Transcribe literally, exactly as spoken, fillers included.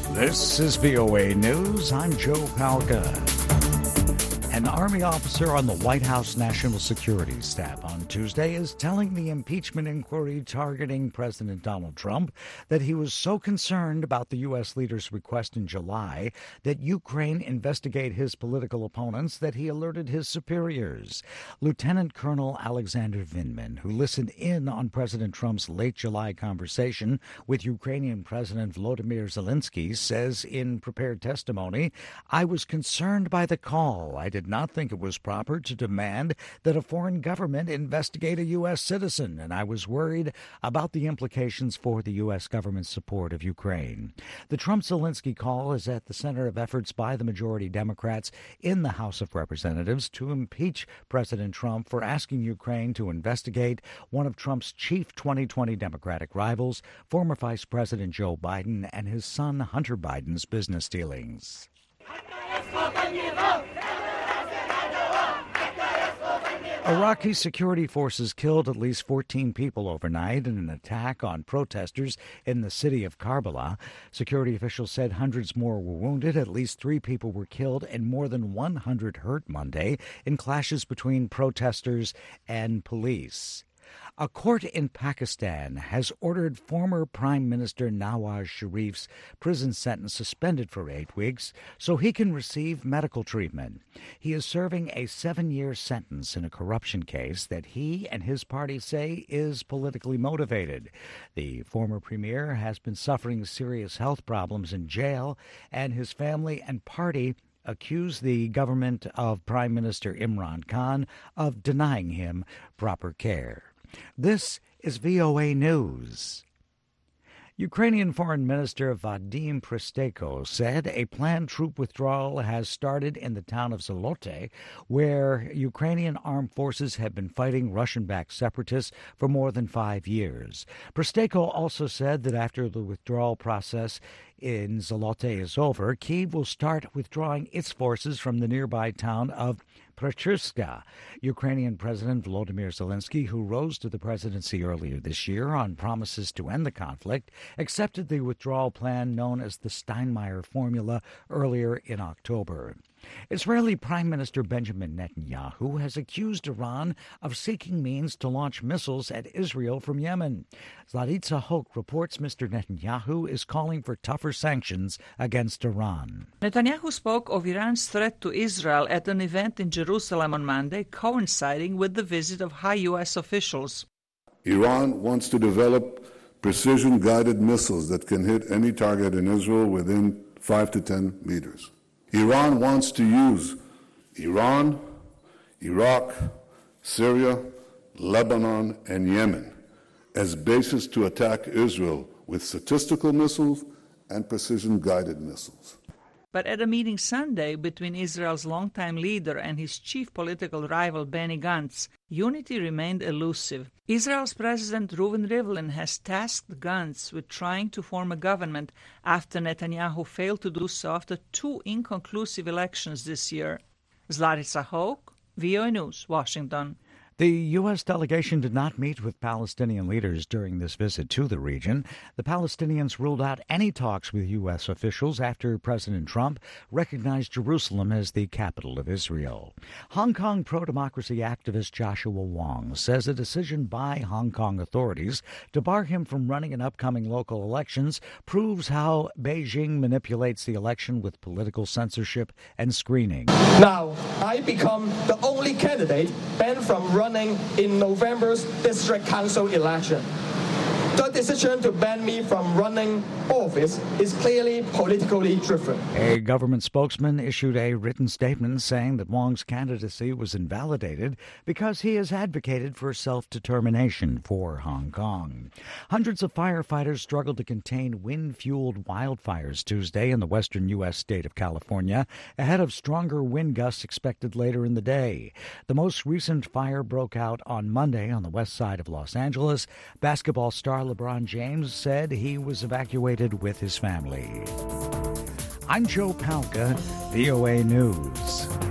This is V O A News. I'm Joe Palca. An Army officer on the White House National Security Staff on Tuesday is telling the impeachment inquiry targeting President Donald Trump that he was so concerned about the U S leader's request in July that Ukraine investigate his political opponents that he alerted his superiors. Lieutenant Colonel Alexander Vindman, who listened in on President Trump's late July conversation with Ukrainian President Volodymyr Zelensky, says in prepared testimony, "I was concerned by the call. I did not think it was proper to demand that a foreign government investigate a U S citizen, and I was worried about the implications for the U S government's support of Ukraine." The Trump-Zelensky call is at the center of efforts by the majority Democrats in the House of Representatives to impeach President Trump for asking Ukraine to investigate one of Trump's chief twenty twenty Democratic rivals, former Vice President Joe Biden, and his son Hunter Biden's business dealings. Iraqi security forces killed at least fourteen people overnight in an attack on protesters in the city of Karbala. Security officials said hundreds more were wounded, at least three people were killed, and more than one hundred hurt Monday in clashes between protesters and police. A court in Pakistan has ordered former Prime Minister Nawaz Sharif's prison sentence suspended for eight weeks so he can receive medical treatment. He is serving a seven-year sentence in a corruption case that he and his party say is politically motivated. The former premier has been suffering serious health problems in jail, and his family and party accuse the government of Prime Minister Imran Khan of denying him proper care. This is V O A News. Ukrainian Foreign Minister Vadim Prystaiko said a planned troop withdrawal has started in the town of Zolote, where Ukrainian armed forces have been fighting Russian-backed separatists for more than five years. Prystaiko also said that after the withdrawal process in Zolote is over, Kyiv will start withdrawing its forces from the nearby town of Prekhyrovka. Ukrainian President Volodymyr Zelensky, who rose to the presidency earlier this year on promises to end the conflict, accepted the withdrawal plan known as the Steinmeier Formula earlier in October. Israeli Prime Minister Benjamin Netanyahu has accused Iran of seeking means to launch missiles at Israel from Yemen. Zlaritza Hoke reports Mister Netanyahu is calling for tougher sanctions against Iran. Netanyahu spoke of Iran's threat to Israel at an event in Jerusalem on Monday, coinciding with the visit of high U S officials. Iran wants to develop precision-guided missiles that can hit any target in Israel within five to ten meters. Iran wants to use Iran, Iraq, Syria, Lebanon, and Yemen as bases to attack Israel with statistical missiles and precision-guided missiles. But at a meeting Sunday between Israel's longtime leader and his chief political rival Benny Gantz, unity remained elusive. Israel's President Reuven Rivlin has tasked Gantz with trying to form a government after Netanyahu failed to do so after two inconclusive elections this year. Zlaritza Hoke, V O A News, Washington. The U S delegation did not meet with Palestinian leaders during this visit to the region. The Palestinians ruled out any talks with U S officials after President Trump recognized Jerusalem as the capital of Israel. Hong Kong pro-democracy activist Joshua Wong says a decision by Hong Kong authorities to bar him from running in upcoming local elections proves how Beijing manipulates the election with political censorship and screening. Now, I become the only candidate banned from running in November's district council election. The decision to ban me from running office is clearly politically driven. A government spokesman issued a written statement saying that Wong's candidacy was invalidated because he has advocated for self-determination for Hong Kong. Hundreds of firefighters struggled to contain wind-fueled wildfires Tuesday in the western U S state of California ahead of stronger wind gusts expected later in the day. The most recent fire broke out on Monday on the west side of Los Angeles. Basketball star LeBron James said he was evacuated with his family. I'm Joe Palca, V O A News.